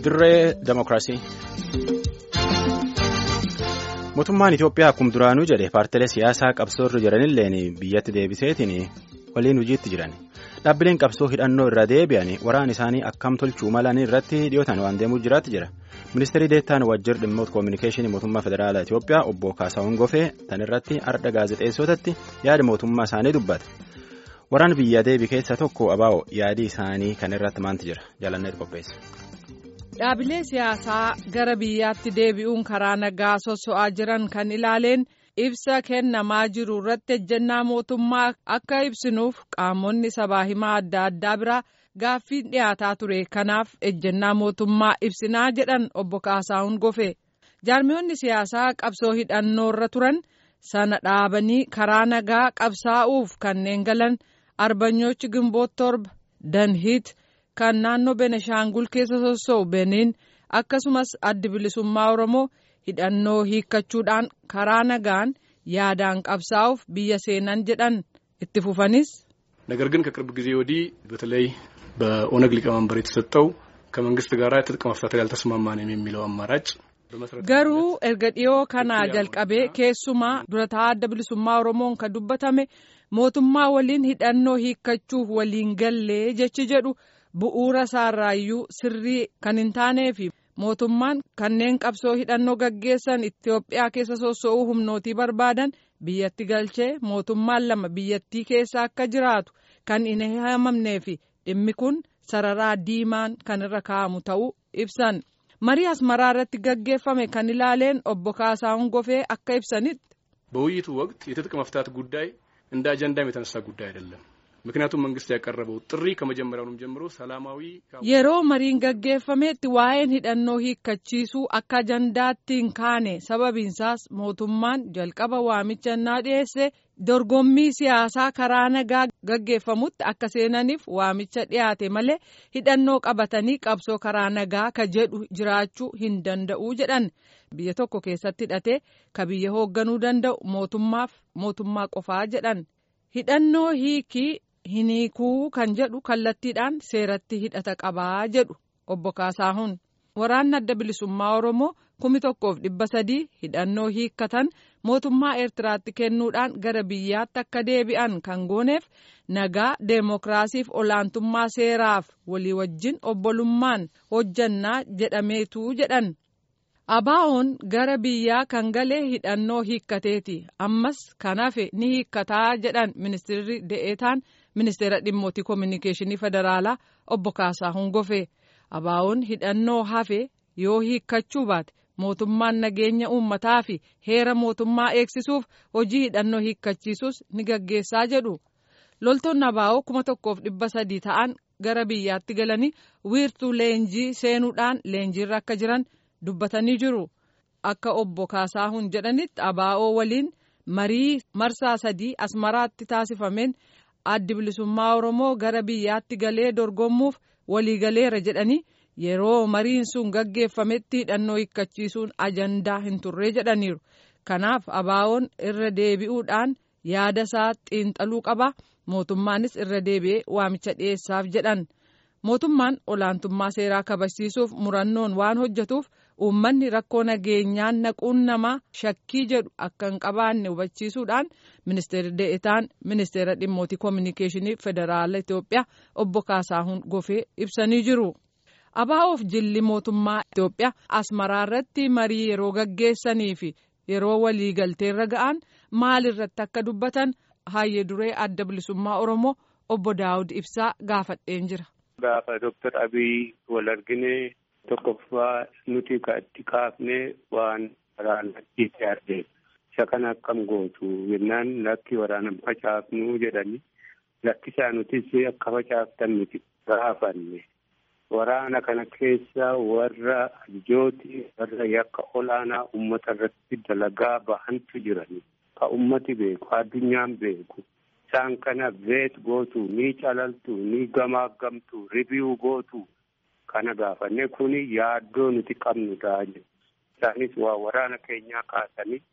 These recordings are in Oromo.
Dirree Dimookiraasii. Mootummaan Itoophiyaa akkuma duraanuu jedhe paartilee siyaasaa qabsoo irra jiranilleen biyyatti deebiseetiin waliin hojiitti jiran. Dhaabbileen qabsoo hidhannoo irra deebi'an waraana isaanii akkam tolchuu malan irratti dhiyootaan waan deemuu jiraatti jira. Ministeerri Deettaan Waajjir Dhimmoota Koominikeeshinii Mootummaa Federaalaa Itoophiyaa obbo Kaasaawwan Gofee tan irratti arda gaazexeessotatti yaada mootummaa isaanii dubbata. Waraan biyya deebi keessa tokko abaa'oo yaadii isaanii kan irratti maanti jira jaalanneet qopheessa. Dhaabilee siyaasaa gara biyyaatti deebi'uun karaa nagaa soso'aa jiran kan ilaaleen ibsa kennamaa jiru irratti ejjennaa mootummaa akka ibsinuuf qaamonni sabaa himaa adda addaa biraa gaaffiin dhiyaataa ture. Kanaaf ejjennaa mootummaa ibsinaa jedhan obbo Kaasaawwan Gofee. Jaarmiyoonni siyaasaa qabsoo hidhannoo irra turan sana dhaabanii karaa nagaa qabsaa'uuf kanneen galan Arbanyoochi Gimboot Torba, Danhiit kan naannoo Beneshaangul keessa soso'u Beniin akkasumas addi bilisummaa Oromoo hidhannoo hiikkachuudhaan karaa nagaan yaadaan qabsaa'uuf biyya seenan jedhan itti fufanis. ነገር ግን ከቅርብ ጊዜ ወዲህ በተለይ በኦነግ ሊቀመንበር የተሰጠው ከመንግስት ጋር ትጥቅ መፍታት ያልተስማማን የሚለው አማራጭ garuu erga dhiyoo kanaa jalqabee keessumaa durataa adda bilisummaa Oromoon kan dubbatame mootummaa waliin hidhannoo hiikkachuuf waliin gallee jechi jedhu bu'uura isaarraayyuu sirrii kan hin taaneefi mootummaan kanneen qabsoo hidhannoo gaggeessan Itoophiyaa keessa soso'uu humnootii barbaadan biyyatti galchee mootummaan lama biyyattii keessa akka jiraatu kan hin haamamneefi dhimmi kun sararaa diimaan kan irra kaa'amu ta'uu ibsan. Marii Asmaraa irratti gaggeeffame kan ilaaleen obbo Kaasaawwan Gofee akka ibsanitti. በውይይቱ ወቅት የትጥቅ መፍታት ጉዳይ እንደ አጀንዳም የተነሳ ጉዳይ አይደለም። ምክንያቱም መንግስት ያቀረበው ጥሪ ከመጀመሪያውም ጀምሮ ሰላማዊ yeroo mariin gaggeeffametti waa'een hidhannoo hiikkachiisuu akka ajandaatti hin kaane sababiinsaas mootummaan jalqaba waamicha innaa dhiyeesse dorgommii siyaasaa karaa nagaa gaggeeffamutti akka seenaniif waamicha dhiyaate malee hidhannoo qabatanii qabsoo karaa nagaa ka jedhu jiraachuu hin danda'u jedhan. Biyya tokko keessatti hidhatee ka biyya hoogganuu danda'u mootummaa qofaa jedhan. Hidhannoo hiikii hin hiikuu kan jedhu kallattiidhaan seeratti hidhata qabaa jedhu obbo Kaasaahun. Waraanni adda bilisummaa Oromoo 1,300 hidhannoo hiikkatan mootummaa Eertiraatti kennuudhaan gara biyyaatti akka deebi'an kan gooneef nagaa deemokiraasiif olaantummaa seeraaf walii wajjin obbolummaan hojjannaa jedhameetu jedhan. Abaa'oon gara biyyaa kan galee hidhannoo hiikkateeti ammas kan hafe ni hiikkataa jedhan ministeerri De'eetaan ministeera dhimmoota koominikeeshinii federaalaa obbo Kaasaahun Gofee. Abaa'oon hidhannoo hafe yoo hiikkachuu baate mootummaan nageenya uummataa fi heera mootummaa eegsisuuf hojii hidhannoo hiikkachiisus ni gaggeessaa jedhu. Loltoonni Abaa'oo 1,300 ta'an gara biyyaatti galanii wiirtuu leenjii seenuudhaan leenjiirra akka jiran dubbatanii jiru. Akka obbo Kaasaahun jedhanitti Abaa'oo waliin marii marsaa 3 Asmaraatti taasifameen addi bilisummaa Oromoo gara biyyaatti galee dorgommuuf waliigaleera jedhanii yeroo mariin sun gaggeeffametti hidhannoo hiikkachiisuun ajandaa hin turre jedhaniiru. Kanaaf Abaa'oon irra deebi'uudhaan yaada isaa xiinxaluu qaba. Mootummaanis irra deebi'ee waamicha dhiyeessaaf jedhan. Mootummaan olaantummaa seeraa kabachiisuuf murannoon waan hojjetuuf uummanni rakkoo nageenyaan naquun namaa shakkii jedhu akka hin qabaanne hubachiisuudhaan ministeerri De'eetaan ministeera dhimmoota koominikeeshinii federaalaa Itoophiyaa obbo Kaasaahun Gofee ibsanii jiru. Abaa'oof jilli mootummaa Itoophiyaa Asmaraa irratti marii yeroo gaggeessanii fi yeroo waliigalteerra ga'an maal irratti akka dubbatan hayyee duree adda bilisummaa Oromoo obbo Daawud Ibsaa gaafadheen jira. Gaafa Dr. Abiy wal argine tokkoffaa nuti itti kaafne waan waraana dhiisee isa kana akkam gootu jennaan lakki waraana facaafnu jedhani lakkisaa nutis akka facaaftan nuti gaafanne. Waraana kana keessa warra ajooti warra yakka olaanaa uummata irratti dalagaa bahantu jirani. Ka uummati beeku addunyaan beeku. Isaan kana veet gootu ni calaltu ni gamaagamtu ribiyu gootu kana gaafanne kuni yaaddoo nuti qabnu taa'e. Isaanis waa waraana keenyaa kaasanii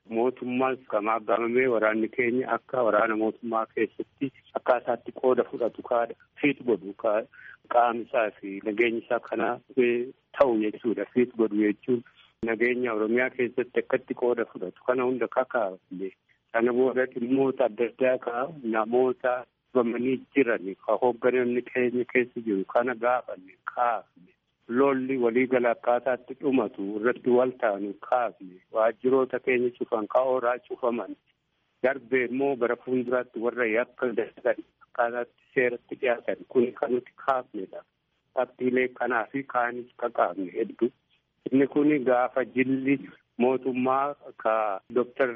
mootummaan gamaggamamee waraanni keenya akka waraana mootummaa keessatti akkaataatti qooda fudhatu fiit godhu qaamisaa fi nageenya isaa kana ta'u jechuudha. Fiit godhu jechuun nageenya Oromiyaa keessatti akkatti qooda fudhatu kana hunda kakaafne sana booda dhimmoota adda addaa namoota dhumanii jiran hoogganamni keenya keessa jiru kana gaafanne kaafne. Lolli waliigala akkaataatti dhumatu irratti wal taanu kaafne waajjiroota keenya cufan ka'ooraa cufaman darbee immoo bara fuulduraatti warra yakka dalagan akkaataatti seeratti dhiyaatan kun kan nuti kaafnedha. Qabxiilee kanaa fi kaanis kakaafne hedduu. Inni kun gaafa jilli mootummaa ka Dr.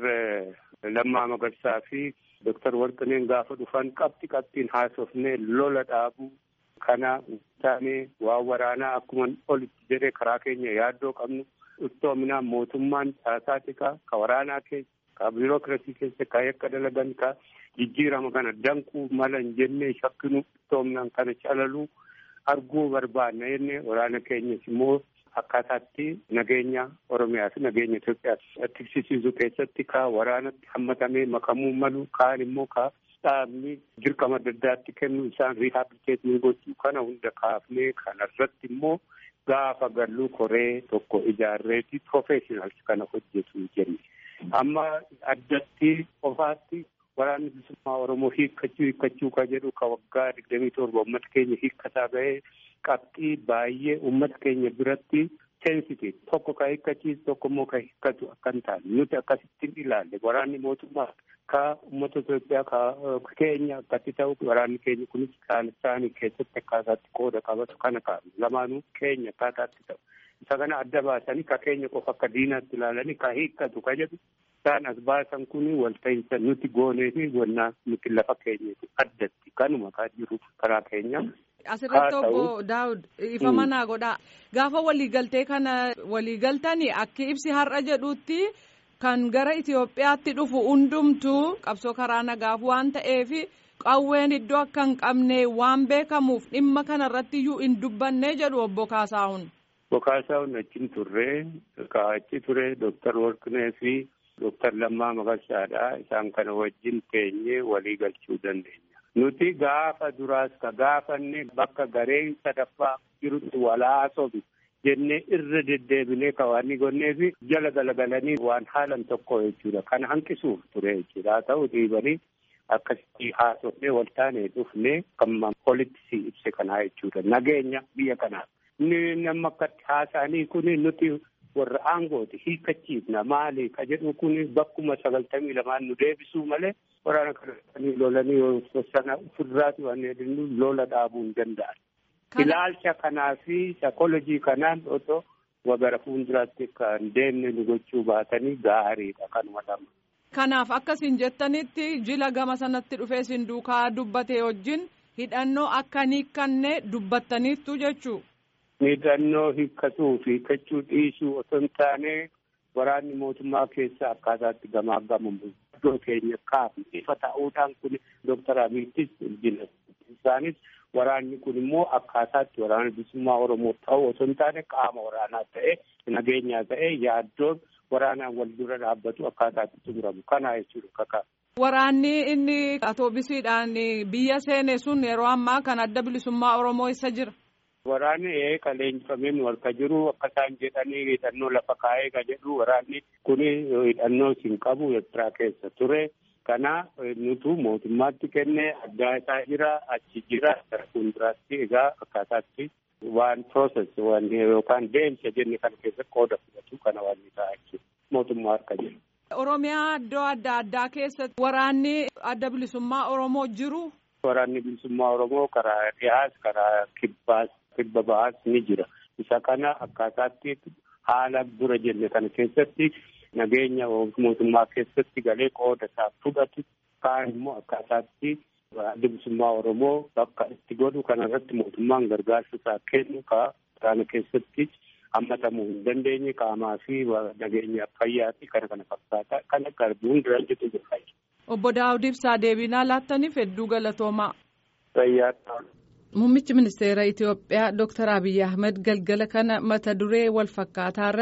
Lammaa Magarsaa fi Dr. Warqineen gaafa dhufan qabxiin haasofnee lola dhaabuu. Kana taane waan waraanaa akkuma olitti jedhee karaa keenya yaaddoo qabnu iftoominaan mootummaan caasaatika ka waraanaa keessa ka biirokiraasii keessa ka yakka dalagan ka jijjiirama kana danquu mala hin jennee shakkinu iftoominaan kana calaluu arguu barbaanna jennee waraana keenyas immoo akkaataatti nageenya Oromiyaa fi nageenya Itoophiyaa tiksisiisuu keessatti ka waraanatti hammatamee makamuu malu kaan immoo ka dhaabni dirqama adda addaatti kennu isaan riihabiliteetii gochuu kana hunda kaafnee kanarratti immoo gaafa galluu koree tokko ijaarreeti professionals kana hojjetu jenne. Amma addatti qofaatti waraanni bilisummaa Oromoo hiikkachuu ka jedhu ka waggaa 27 uummata keenya hiikkataa bahee qabxii baay'ee uummata keenya biratti sensitive tokko ka hiikkachiisu tokko immoo ka hiikkatu akka hin taane nuti akkasittiin ilaalle waraanni mootummaa ka uummata Itoophiyaa ka keenya akkatti ta'u waraanni keenya kunis kaan isaanii keessatti akkaataatti qooda qabatu kana kaa'u lamaanuu keenya akkaataatti ta'u isa kana adda baasanii ka keenya qofa akka diinaatti ilaalanii ka hiikkatu ka jedhu isaan as baasan kun walta'iinsa nuti goonee fi wannaa nuti lafa keenyatti addatti kanuma ka jiru karaa keenya. Asirratti obbo Daawud ifa manaa godhaa gaafa waliigaltee kana waliigaltanii akka ibsi har'a jedhutti kan gara Itoophiyaatti dhufu hundumtuu qabsoo karaa nagaaf waan ta'eef qawween iddoo akka hin qabne waan beekamuuf dhimma kanarratti iyyuu hin dubbanne jedhu obbo Kaasaahun. Obbo Kaasaahun achi turre kaachi ture Dr. Warqinee fi Dr. Lammaa Magarsaadha isaan kana wajjin teenyee waliigalchuu dandeenya. Nuti gaafa duraas ka gaafanne bakka gareen sadaffaa jirutti walaasofi jennee irra deddeebinee ka waan gonnee fi jala galagalanii waan haalan tokko jechuudha. Kana hanqisuuf ture jechuudha. Haa ta'u dhiibanii akkasitti haasofnee waltaanee dhufnee kan olitti ibse kanaa jechuudha. Nageenya biyya kanaa. Inni nama akkatti haasa'anii kun nuti warra aangooti hiikkachiifna maali ka jedhu kun bakkuma 92 nu deebisuu malee waraana kana lolanii sana ofirraati waan jedhu lola dhaabuu hin danda'an. Ilaalcha kanaa fi saayikoolojii kanaan otoo wagara fuulduraatti kan deemne nu gochuu baatanii gaariidha kanuma lama. Kanaaf akkasiin jettanitti jila gama sanatti dhufee sin duukaa dubbatee wajjin hidhannoo akkanii kannee dubbattaniittu jechuu. Hidhannoo hiikkachuu fi hiikkachuu dhiisuu otoo hin taane waraanni mootummaa keessa akkaataatti gamaaggamu iddoo keenya kaafne ifa ta'uudhaan kun Dr. Abiyyiis jila isaanis waraanni kun immoo akkaataatti waraana bilisummaa Oromoo ta'u otoo hin taane qaama waraanaa ta'e nageenyaa ta'e yaaddoon waraanaan wal dura dhaabbatu akkaataatti xumuramu kana jechuudha kaka. Waraanni inni atoobisiidhaan biyya seene sun yeroo ammaa kan adda bilisummaa Oromoo isa jira. Waraanni kan leenjifameen walka jiru akka isaan jedhanii hidhannoo lafa kaa'ee ka jedhu waraanni kun hidhannoo hin qabu Eertiraa keessa ture. Kana nutu mootummaatti kennee addaa isaa jira achi jira fuulduraatti egaa akkaataatti waan process waan yookaan deemsa jenne kana keessa qooda fudhatu kana waan isaa achi mootummaa harka jiru. Oromiyaa iddoo adda addaa keessatti waraanni adda bilisummaa Oromoo jiru. Waraanni bilisummaa Oromoo karaa dhiyaas karaa kibba bahaas ni jira. Isa kana akkaataatti haala dura jenne kana keessatti nageenya mootummaa keessatti galee qooda isaa fudhatu kaan immoo akkaataatti adda bilisummaa Oromoo bakka itti godhu kanarratti mootummaan gargaarsa isaa kennu kana keessatti hammatamuu hin dandeenye qaamaa fi nageenya fayyaa fi kana fakkaata kana garbuun dura jiru jira. Obbo Daawud Ibsaa deebinaa laattaniif hedduu galatoomaa. Fayyaa. Muummichi ministeera Itoophiyaa Dr. Abiyyi Ahmed galgala kana mata duree wal fakkaataa irratti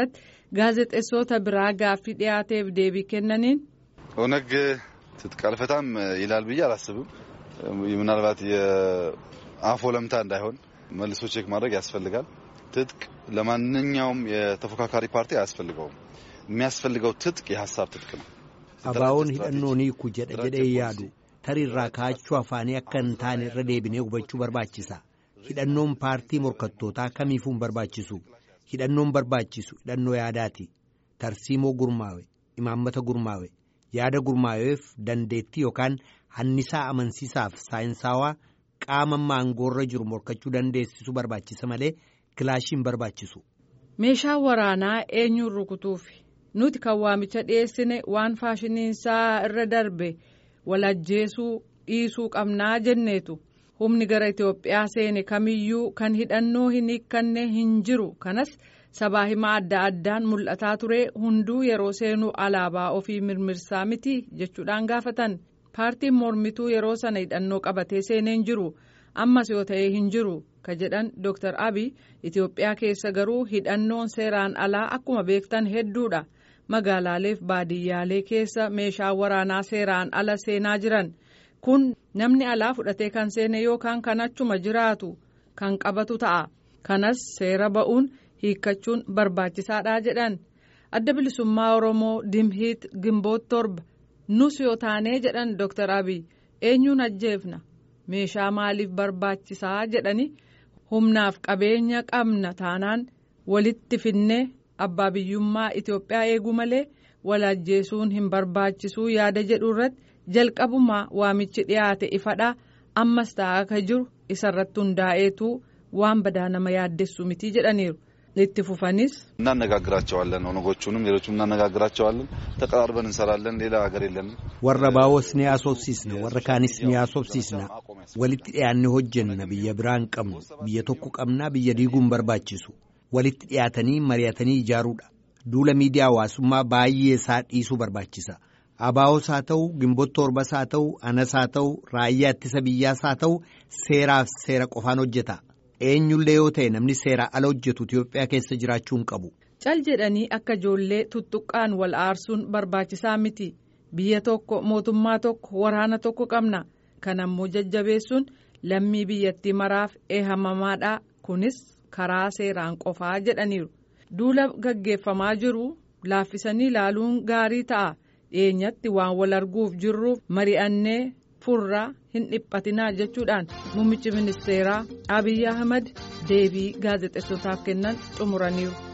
gaazexeessota biraa gaaffii dhiyaateef deebii kennaniin. ኦነግ ትጥቅ አልፈታም ይላል ብዬ አላስብም። ምናልባት የአፎ ለምታ እንዳይሆን መልሶ ቼክ ማድረግ ያስፈልጋል። ትጥቅ ለማንኛውም የተፎካካሪ ፓርቲ አያስፈልገውም። የሚያስፈልገው ትጥቅ የሐሳብ ትጥቅ ነው። አባውን ሂደኖኒ ኩጀደ ያዱ ተሪራ ካቹ አፋኒ አከንታን ረዴብኔ ጉበቹ በርባቺሳ ሂደኖም ፓርቲ ሞርከቶታ ከሚፉን በርባቺሱ ሂደኖም በርባቺሱ ሂደኖ ያዳቲ ተርሲሞ ጉርማዌ ኢማመተ ጉርማዌ ያደ ጉርማዌፍ ደንዴቲ ዮካን ሐኒሳ አመንሲሳፍ ሳይንሳዋ ቃመማ አንጎረ ጅሩ ሞርከቹ ደንዴሲሱ በርባቺሰ መሌ ክላሽን በርባቺሱ ሜሻ ወራና ኤኙ ሩኩቱፊ nuti kawaamicha dhiyeessine waan faashiniinsaa irra darbe walajjeesuu dhiisuu qabnaa jenneetu humni gara Itoophiyaa seene kamiyyuu kan hidhannoo hin hiikkanne hin jiru kanas sabaa himaa adda addaan mul'ataa ture hunduu yeroo seenuu alaabaa ofii mirmirsaa miti jechuudhaan gaafatan paartiin mormituu yeroo sana hidhannoo qabatee seenee hin jiru ammas yoo ta'ee hin jiru ka jedhan Dr. Abiy Itoophiyaa keessa garuu hidhannoon seeraan alaa akkuma beektan hedduudha. Magaalaaleef baadiyyaalee keessa meeshaa waraanaa seeraan ala seenaa jiran kun namni alaa fudhatee kan seene yookaan kan achuma jiraatu kan qabatu ta'a kanas seera ba'uun hiikkachuun barbaachisaadha jedhan adda bilisummaa Oromoo Dimhiit Gimboot 7 nus yoo taanee jedhan Dr. Abiy eenyuun ajjeefna meeshaa maaliif barbaachisaa jedhani humnaaf qabeenya qabna taanaan walitti finnee. Abbaa biyyummaa Itoophiyaa eeguu malee walajjeesuun hin barbaachisuu yaada jedhu irratti jalqabumaa waamichi dhiyaate ifadha ammas ta'aa akka jiru isarratti hundaa'eetu waan badaa nama yaaddessu miti jedhaniiru itti fufanis. እናነጋግራቸዋለን ኦነጎቹንም ሌሎቹንም እናነጋግራቸዋለን ተቀራርበን እንሰራለን ሌላ ሀገር የለንም warra baawos ni asoobsiisna warra kaanis ni asoobsiisna walitti dhiyaanne hojjenna biyya biraan qabnu biyya tokko qabnaa biyya diiguun barbaachisu. walitti dhiyaatanii mari'atanii ijaaruudha duula miidiyaa hawaasummaa baay'ee isaa dhiisuu barbaachisa abaawos haa ta'u Gimboot 7 haa ta'u anas haa ta'u raayyaa ittisa biyyaas haa ta'u seeraaf seera qofaan hojjeta eenyullee yoo ta'e namni seera ala hojjetu Itoophiyaa keessa jiraachuu hin qabu. cal jedhanii akka ijoollee tuttuqqaan wal aarsuun barbaachisaa miti biyya tokko mootummaa tokko waraana tokko qabna kanammoo jajjabeessuun lammii biyyattii maraaf eehamamaadha kunis. karaa seeraan qofaa jedhaniiru duula gaggeeffamaa jiru laaffisanii ilaaluun gaarii ta'a dhiyeenyatti waan wal arguuf jirruuf mari'annee furraa hin dhiphatinaa jechuudhaan muummichi ministeeraa Abiy Ahmed deebii gaazexeessotaaf kennan xumuraniiru.